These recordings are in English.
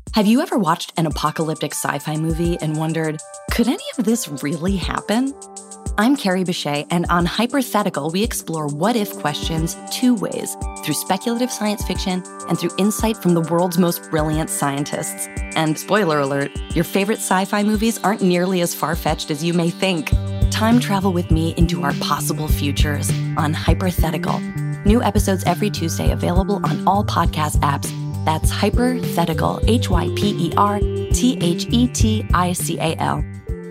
Have you ever watched an apocalyptic sci-fi movie and wondered, could any of this really happen? I'm Carrie Bechet, and on Hypothetical, we explore what-if questions two ways, through speculative science fiction and through insight from the world's most brilliant scientists. And spoiler alert, your favorite sci-fi movies aren't nearly as far-fetched as you may think. Time travel with me into our possible futures on Hypothetical. New episodes every Tuesday, available on all podcast apps. That's Hypothetical, Hyperthetical.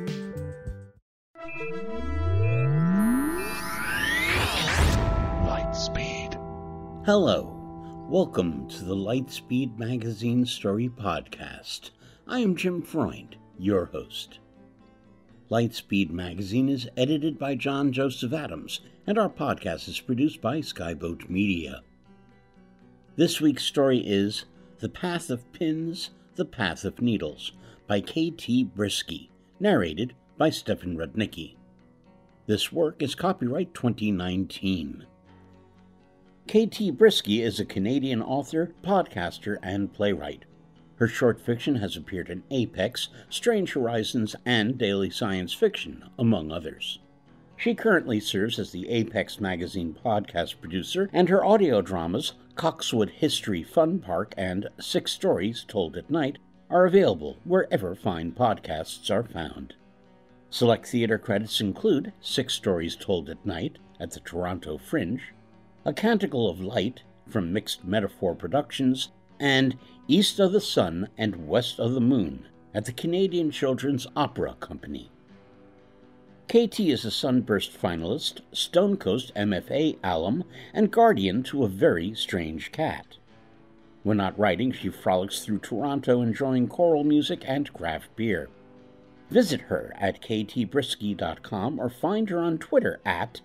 Lightspeed. Hello. Welcome to the Lightspeed Magazine Story Podcast. I am Jim Freund, your host. Lightspeed Magazine is edited by John Joseph Adams, and our podcast is produced by Skyboat Media. This week's story is The Path of Pins, The Path of Needles by K.T. Brisky, narrated by Stefan Rudnicki. This work is copyright 2019. K.T. Brisky is a Canadian author, podcaster, and playwright. Her short fiction has appeared in Apex, Strange Horizons, and Daily Science Fiction, among others. She currently serves as the Apex Magazine podcast producer, and her audio dramas, Coxwood History Fun Park and 6 Stories Told at Night, are available wherever fine podcasts are found. Select theater credits include 6 Stories Told at Night at the Toronto Fringe, A Canticle of Light from Mixed Metaphor Productions, and East of the Sun and West of the Moon at the Canadian Children's Opera Company. KT is a Sunburst finalist, Stonecoast MFA alum, and guardian to a very strange cat. When not writing, she frolics through Toronto enjoying choral music and craft beer. Visit her at ktbrisky.com or find her on Twitter at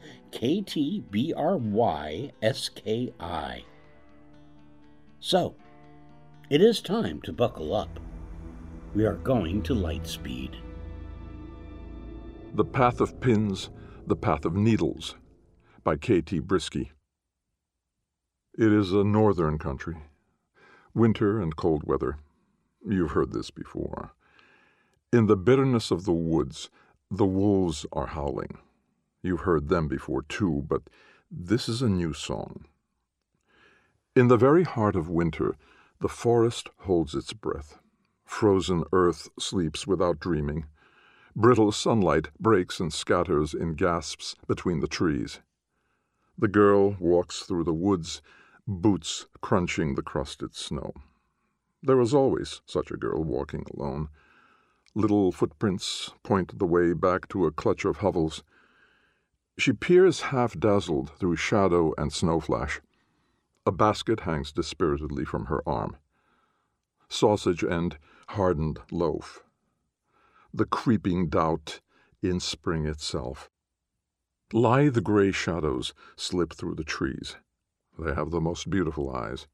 KTBRYSKI. So, it is time to buckle up. We are going to Lightspeed. The Path of Pins, The Path of Needles by K.T. Brisky. It is a northern country. Winter and cold weather. You've heard this before. In the bitterness of the woods, the wolves are howling. You've heard them before too, but this is a new song. In the very heart of winter, the forest holds its breath. Frozen earth sleeps without dreaming. Brittle sunlight breaks and scatters in gasps between the trees. The girl walks through the woods, boots crunching the crusted snow. There is always such a girl walking alone. Little footprints point the way back to a clutch of hovels. She peers half-dazzled through shadow and snowflash. A basket hangs dispiritedly from her arm. Sausage and hardened loaf. The creeping doubt in spring itself. Lithe gray shadows slip through the trees. They have the most beautiful eyes.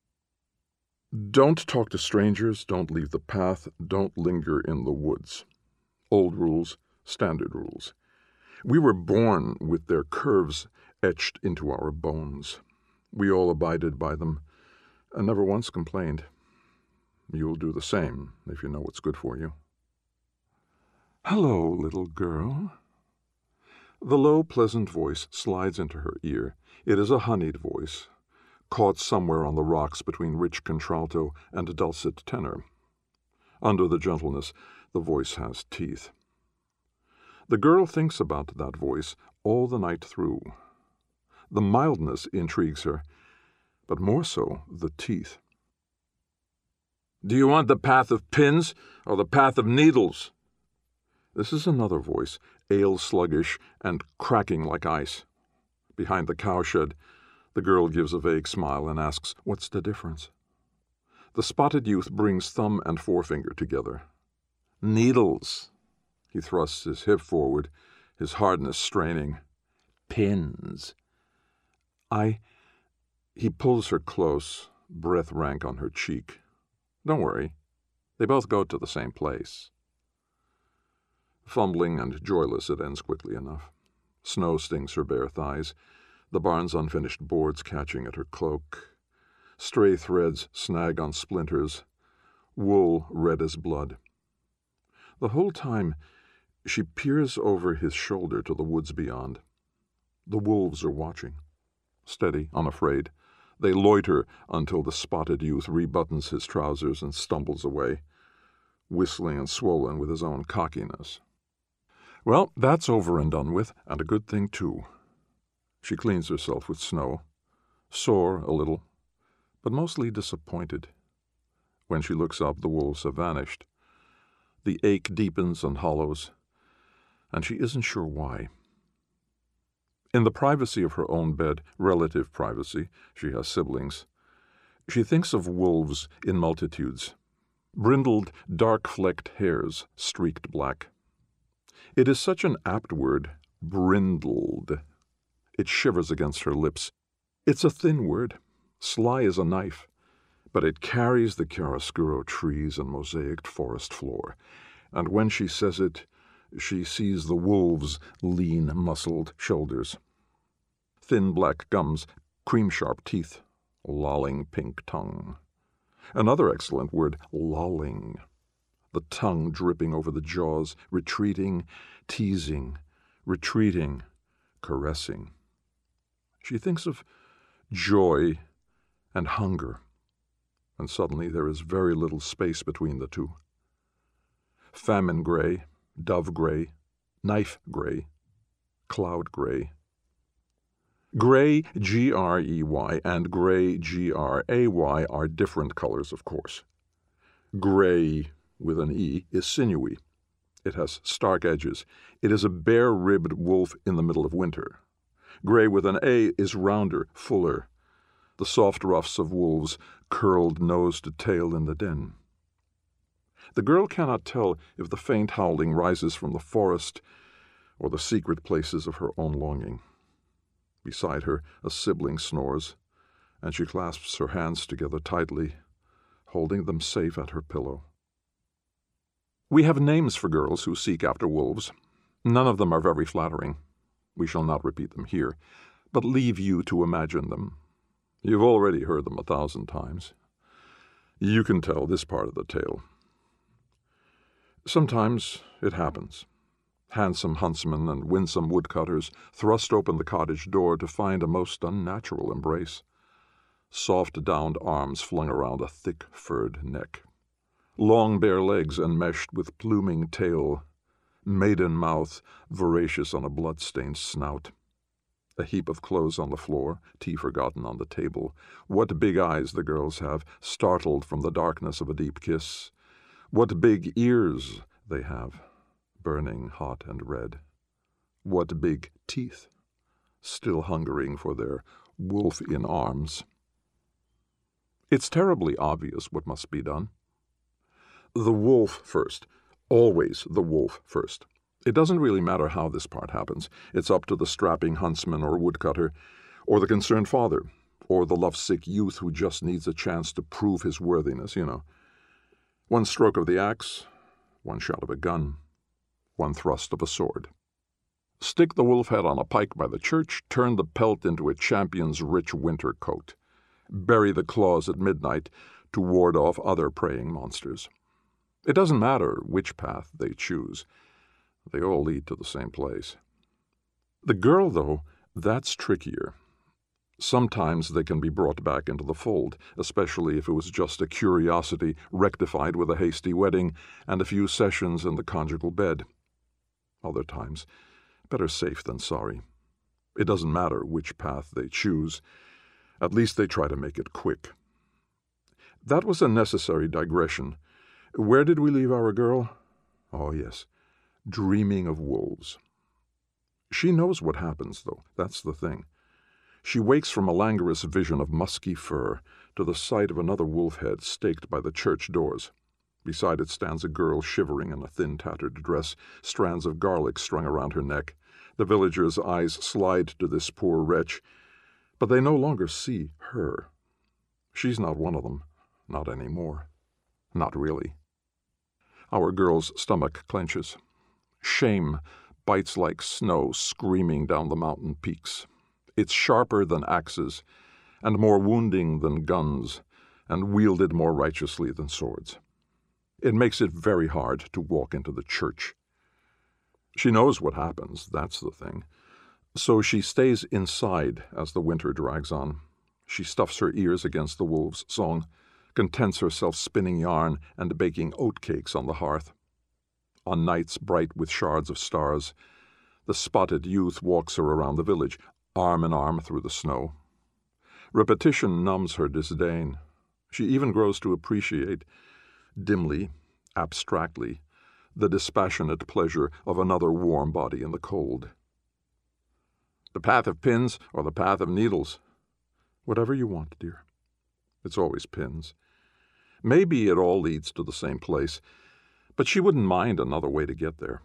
Don't talk to strangers, don't leave the path, don't linger in the woods. Old rules, standard rules. We were born with their curves etched into our bones. We all abided by them and never once complained. You'll do the same if you know what's good for you. Hello, little girl. The low, pleasant voice slides into her ear. It is a honeyed voice, caught somewhere on the rocks between rich contralto and dulcet tenor. Under the gentleness, the voice has teeth. The girl thinks about that voice all the night through. The mildness intrigues her, but more so the teeth. Do you want the path of pins or the path of needles? This is another voice, ale sluggish and cracking like ice. Behind the cowshed, the girl gives a vague smile and asks, "What's the difference?" The spotted youth brings thumb and forefinger together. Needles. He thrusts his hip forward, his hardness straining. Pins. He pulls her close, breath rank on her cheek. Don't worry. They both go to the same place. Fumbling and joyless, it ends quickly enough. Snow stings her bare thighs, the barn's unfinished boards catching at her cloak. Stray threads snag on splinters. wool red as blood. The whole time, she peers over his shoulder to the woods beyond. The wolves are watching. Steady, unafraid, they loiter until the spotted youth rebuttons his trousers and stumbles away, whistling and swollen with his own cockiness. Well, that's over and done with, and a good thing, too. She cleans herself with snow, sore a little, but mostly disappointed. When she looks up, the wolves have vanished. The ache deepens and hollows, and she isn't sure why. In the privacy of her own bed, relative privacy, she has siblings, she thinks of wolves in multitudes, brindled, dark-flecked hairs streaked black. It is such an apt word, brindled. It shivers against her lips. It's a thin word, sly as a knife, but it carries the chiaroscuro trees and mosaicked forest floor, and when she says it, she sees the wolves' lean, muscled shoulders, thin black gums, cream-sharp teeth, lolling pink tongue. Another excellent word, lolling. The tongue dripping over the jaws, retreating, teasing, retreating, caressing. She thinks of joy and hunger, and suddenly there is very little space between the two. Famine gray, dove gray, knife gray, cloud gray. Gray, G-R-E-Y, and gray, G-R-A-Y, are different colors, of course. Gray, with an E, is sinewy. It has stark edges. It is a bare-ribbed wolf in the middle of winter. Gray with an A is rounder, fuller. The soft ruffs of wolves curled nose to tail in the den. The girl cannot tell if the faint howling rises from the forest or the secret places of her own longing. Beside her, a sibling snores, and she clasps her hands together tightly, holding them safe at her pillow. We have names for girls who seek after wolves. None of them are very flattering. We shall not repeat them here, but leave you to imagine them. You've already heard them 1,000 times. You can tell this part of the tale. Sometimes it happens. Handsome huntsmen and winsome woodcutters thrust open the cottage door to find a most unnatural embrace. Soft downed arms flung around a thick furred neck. Long bare legs enmeshed with pluming tail. Maiden mouth voracious on a blood-stained snout. A heap of clothes on the floor, tea forgotten on the table. What big eyes the girls have, startled from the darkness of a deep kiss. What big ears they have, burning hot and red. What big teeth, still hungering for their wolf in arms. It's terribly obvious what must be done. The wolf first. Always the wolf first. It doesn't really matter how this part happens. It's up to the strapping huntsman or woodcutter, or the concerned father, or the lovesick youth who just needs a chance to prove his worthiness, you know. One stroke of the axe, one shot of a gun, one thrust of a sword. Stick the wolf head on a pike by the church, turn the pelt into a champion's rich winter coat. Bury the claws at midnight to ward off other preying monsters. It doesn't matter which path they choose. They all lead to the same place. The girl, though, that's trickier. Sometimes they can be brought back into the fold, especially if it was just a curiosity rectified with a hasty wedding and a few sessions in the conjugal bed. Other times, better safe than sorry. It doesn't matter which path they choose. At least they try to make it quick. That was a necessary digression. Where did we leave our girl? Oh, yes, dreaming of wolves. She knows what happens, though. That's the thing. She wakes from a languorous vision of musky fur to the sight of another wolf head staked by the church doors. Beside it stands a girl shivering in a thin, tattered dress, strands of garlic strung around her neck. The villagers' eyes slide to this poor wretch, but they no longer see her. She's not one of them, not anymore. Not really. Our girl's stomach clenches. Shame bites like snow screaming down the mountain peaks. It's sharper than axes, and more wounding than guns, and wielded more righteously than swords. It makes it very hard to walk into the church. She knows what happens, that's the thing. So she stays inside as the winter drags on. She stuffs her ears against the wolves' song, contents herself spinning yarn and baking oatcakes on the hearth. On nights bright with shards of stars, the spotted youth walks her around the village, arm in arm through the snow. Repetition numbs her disdain. She even grows to appreciate, dimly, abstractly, the dispassionate pleasure of another warm body in the cold. The path of pins or the path of needles? Whatever you want, dear. It's always pins. Maybe it all leads to the same place, but she wouldn't mind another way to get there.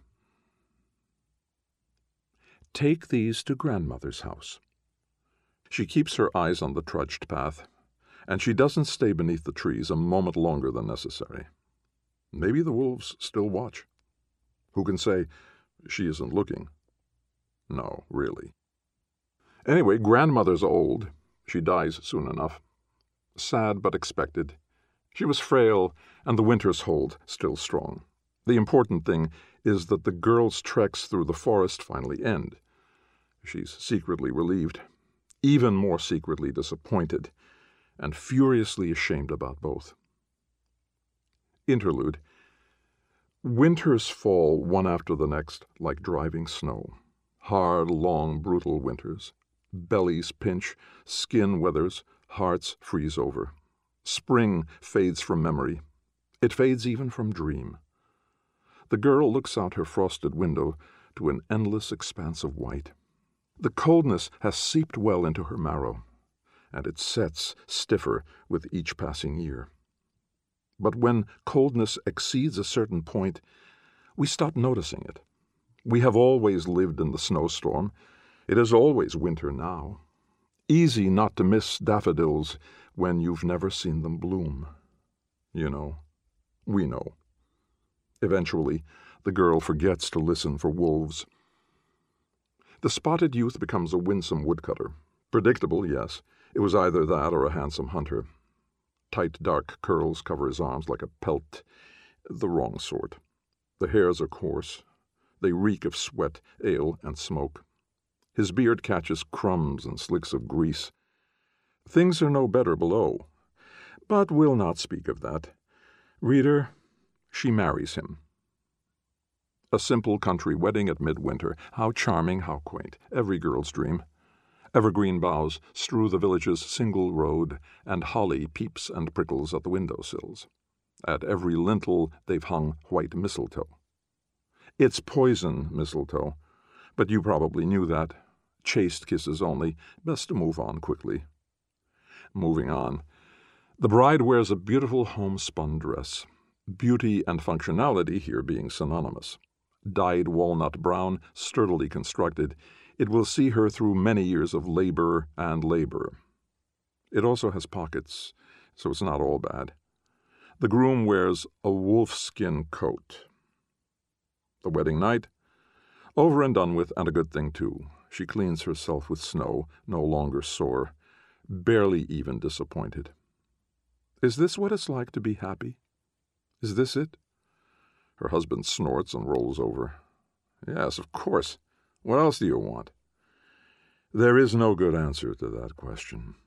Take these to grandmother's house. She keeps her eyes on the trudged path, and she doesn't stay beneath the trees a moment longer than necessary. Maybe the wolves still watch. Who can say she isn't looking? No, really. Anyway, grandmother's old. She dies soon enough. Sad but expected. She was frail, and the winter's hold still strong. The important thing is that the girl's treks through the forest finally end. She's secretly relieved, even more secretly disappointed, and furiously ashamed about both. Interlude. Winters fall one after the next like driving snow. Hard, long, brutal winters. Bellies pinch, skin withers, hearts freeze over. Spring fades from memory. It fades even from dream. The girl looks out her frosted window to an endless expanse of white. The coldness has seeped well into her marrow, and it sets stiffer with each passing year. But when coldness exceeds a certain point, we stop noticing it. We have always lived in the snowstorm. It is always winter now. Easy not to miss daffodils when you've never seen them bloom. You know, we know. Eventually, the girl forgets to listen for wolves. The spotted youth becomes a winsome woodcutter. Predictable, yes. It was either that or a handsome hunter. Tight dark curls cover his arms like a pelt. The wrong sort. The hairs are coarse. They reek of sweat, ale, and smoke. His beard catches crumbs and slicks of grease. Things are no better below. But we'll not speak of that. Reader, she marries him. A simple country wedding at midwinter. How charming, how quaint. Every girl's dream. Evergreen boughs strew the village's single road, and holly peeps and prickles at the window-sills. At every lintel they've hung white mistletoe. It's poison mistletoe, but you probably knew that. Chaste kisses only. Best to move on quickly. Moving on. The bride wears a beautiful homespun dress. Beauty and functionality here being synonymous. Dyed walnut brown, sturdily constructed, it will see her through many years of labor and labor. It also has pockets, so it's not all bad. The groom wears a wolfskin coat. The wedding night? Over and done with, and a good thing too. She cleans herself with snow, no longer sore, barely even disappointed. Is this what it's like to be happy? Is this it? Her husband snorts and rolls over. Yes, of course. What else do you want? There is no good answer to that question.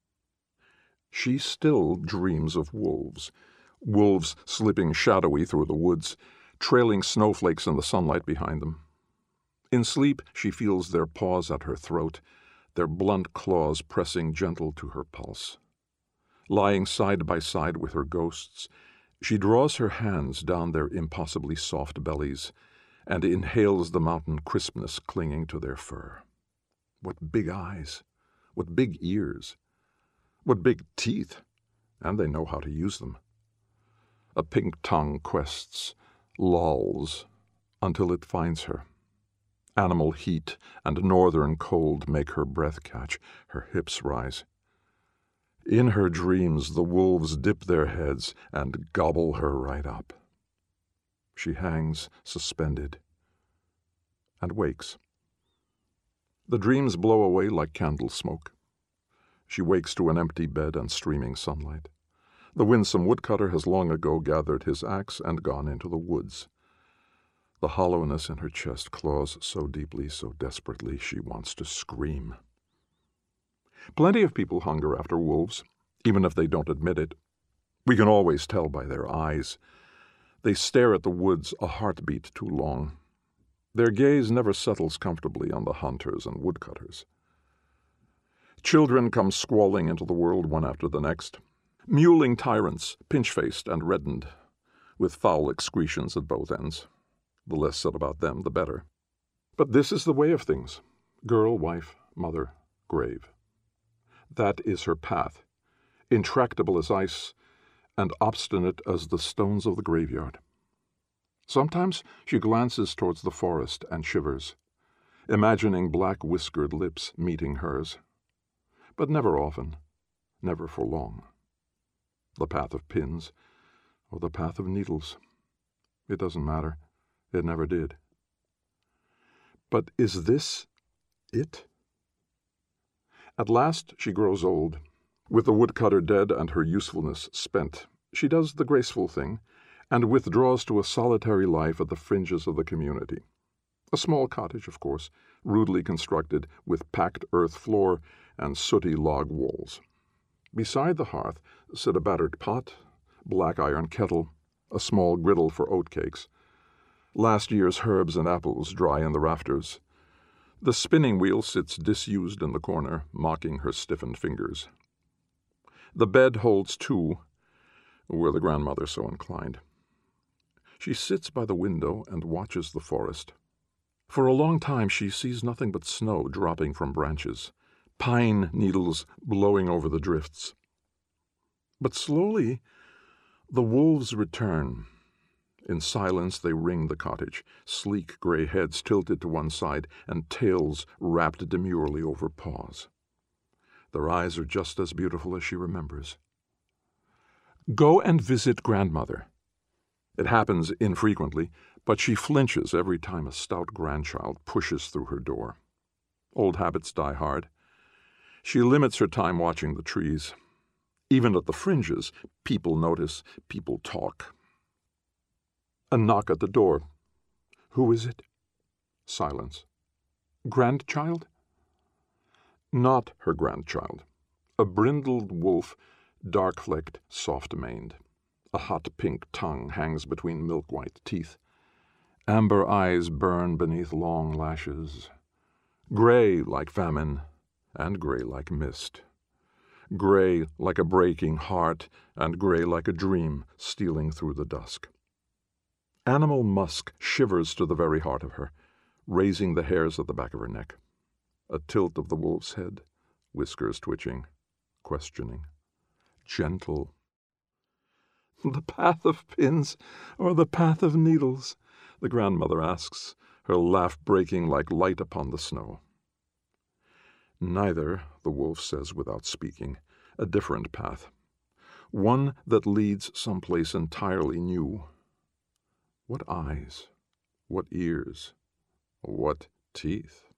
She still dreams of wolves. Wolves slipping shadowy through the woods, trailing snowflakes in the sunlight behind them. In sleep, she feels their paws at her throat, their blunt claws pressing gentle to her pulse. Lying side by side with her ghosts, she draws her hands down their impossibly soft bellies and inhales the mountain crispness clinging to their fur. What big eyes! What big ears! What big teeth! And they know how to use them. A pink tongue quests, lolls, until it finds her. Animal heat and northern cold make her breath catch, her hips rise. In her dreams, the wolves dip their heads and gobble her right up. She hangs suspended and wakes. The dreams blow away like candle smoke. She wakes to an empty bed and streaming sunlight. The winsome woodcutter has long ago gathered his axe and gone into the woods. The hollowness in her chest claws so deeply, so desperately, she wants to scream. Plenty of people hunger after wolves, even if they don't admit it. We can always tell by their eyes. They stare at the woods a heartbeat too long. Their gaze never settles comfortably on the hunters and woodcutters. Children come squalling into the world one after the next, mewling tyrants, pinch-faced and reddened, with foul excretions at both ends. The less said about them, the better. But this is the way of things. Girl, wife, mother, grave. That is her path, intractable as ice, and obstinate as the stones of the graveyard. Sometimes she glances towards the forest and shivers, imagining black-whiskered lips meeting hers. But never often, never for long. The path of pins, or the path of needles. It doesn't matter. It never did. But is this it? At last she grows old. With the woodcutter dead and her usefulness spent, she does the graceful thing and withdraws to a solitary life at the fringes of the community. A small cottage, of course, rudely constructed with packed earth floor and sooty log walls. Beside the hearth sit a battered pot, black iron kettle, a small griddle for oatcakes, last year's herbs and apples dry in the rafters. The spinning wheel sits disused in the corner, mocking her stiffened fingers. The bed holds two, were the grandmother so inclined. She sits by the window and watches the forest. For a long time she sees nothing but snow dropping from branches, pine needles blowing over the drifts. But slowly the wolves return. In silence they ring the cottage, sleek gray heads tilted to one side and tails wrapped demurely over paws. Their eyes are just as beautiful as she remembers. Go and visit grandmother. It happens infrequently, but she flinches every time a stout grandchild pushes through her door. Old habits die hard. She limits her time watching the trees. Even at the fringes, people notice, people talk. A knock at the door. Who is it? Silence. Grandchild? Not her grandchild. A brindled wolf, dark-flecked, soft-maned. A hot pink tongue hangs between milk-white teeth. Amber eyes burn beneath long lashes. Gray like famine, and gray like mist. Gray like a breaking heart, and gray like a dream stealing through the dusk. Animal musk shivers to the very heart of her, raising the hairs at the back of her neck. A tilt of the wolf's head, whiskers twitching, questioning, gentle. The path of pins or the path of needles? The grandmother asks, her laugh breaking like light upon the snow. Neither, the wolf says without speaking, a different path. One that leads someplace entirely new. What eyes, what ears, what teeth.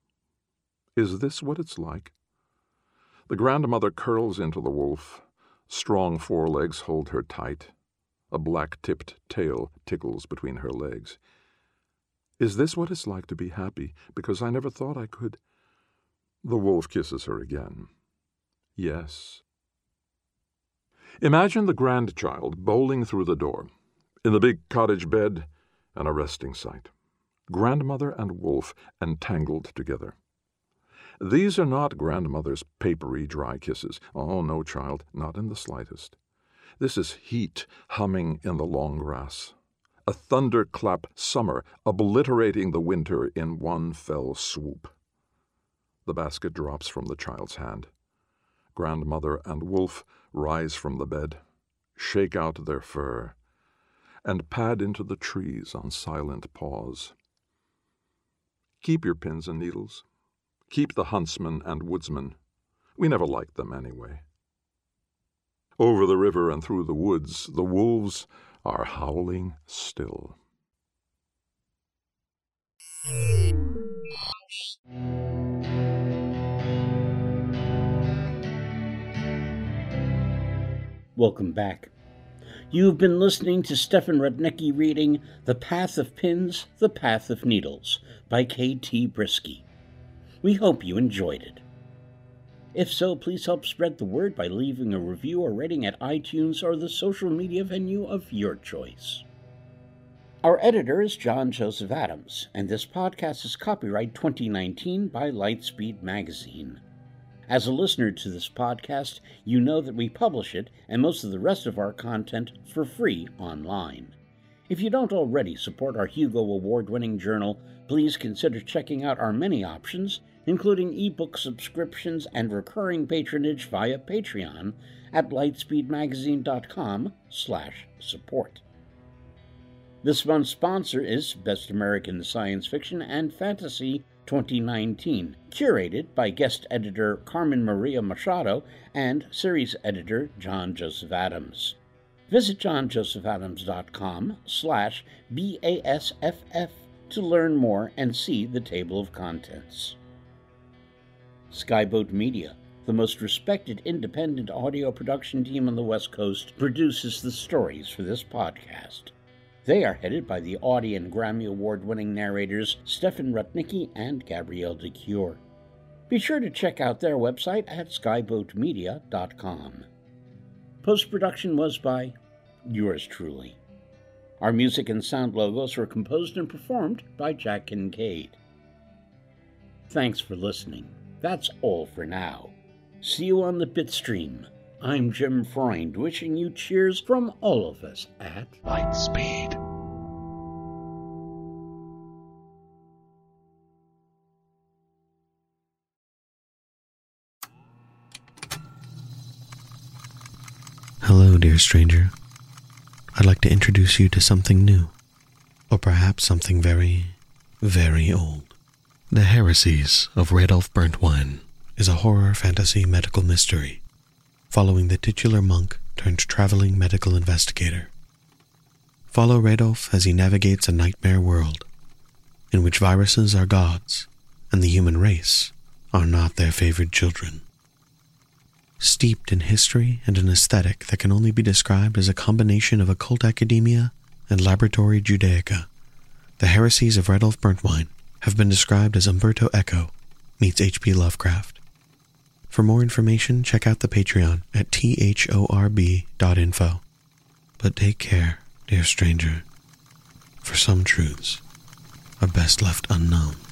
Is this what it's like? The grandmother curls into the wolf. Strong forelegs hold her tight. A black-tipped tail tickles between her legs. Is this what it's like to be happy? Because I never thought I could. The wolf kisses her again. Yes. Imagine the grandchild bowling through the door. In the big cottage bed, an arresting sight. Grandmother and wolf entangled together. These are not grandmother's papery, dry kisses. Oh, no, child, not in the slightest. This is heat humming in the long grass. A thunderclap summer obliterating the winter in one fell swoop. The basket drops from the child's hand. Grandmother and wolf rise from the bed, shake out their fur, and pad into the trees on silent paws. Keep your pins and needles. Keep the huntsman and woodsman. We never liked them anyway. Over the river and through the woods, the wolves are howling still. Welcome back. You've been listening to Stefan Rudnicki reading The Path of Pins, The Path of Needles by K.T. Brisky. We hope you enjoyed it. If so, please help spread the word by leaving a review or rating at iTunes or the social media venue of your choice. Our editor is John Joseph Adams, and this podcast is copyright 2019 by Lightspeed Magazine. As a listener to this podcast, you know that we publish it and most of the rest of our content for free online. If you don't already support our Hugo Award-winning journal, please consider checking out our many options, including ebook subscriptions and recurring patronage via Patreon at lightspeedmagazine.com/support. This month's sponsor is Best American Science Fiction and Fantasy 2019, curated by guest editor Carmen Maria Machado and series editor John Joseph Adams. Visit johnjosephadams.com/BASFF to learn more and see the table of contents. Skyboat Media, the most respected independent audio production team on the West Coast, produces the stories for this podcast. They are headed by the Audie and Grammy Award-winning narrators Stefan Rudnicki and Gabrielle de Cuir. Be sure to check out their website at skyboatmedia.com. Post-production was by yours truly. Our music and sound logos were composed and performed by Jack Kincaid. Thanks for listening. That's all for now. See you on the Bitstream. I'm Jim Freund, wishing you cheers from all of us at Lightspeed. Hello, dear stranger. I'd like to introduce you to something new, or perhaps something very, very old. The Heresies of Radolf Burntwine is a horror fantasy medical mystery following the titular monk turned traveling medical investigator. Follow Radolf as he navigates a nightmare world in which viruses are gods and the human race are not their favored children. Steeped in history and an aesthetic that can only be described as a combination of occult academia and laboratory Judaica, the Heresies of Radolf Burntwine have been described as Umberto Eco meets H.P. Lovecraft. For more information, check out the Patreon at thorb.info. But take care, dear stranger, for some truths are best left unknown.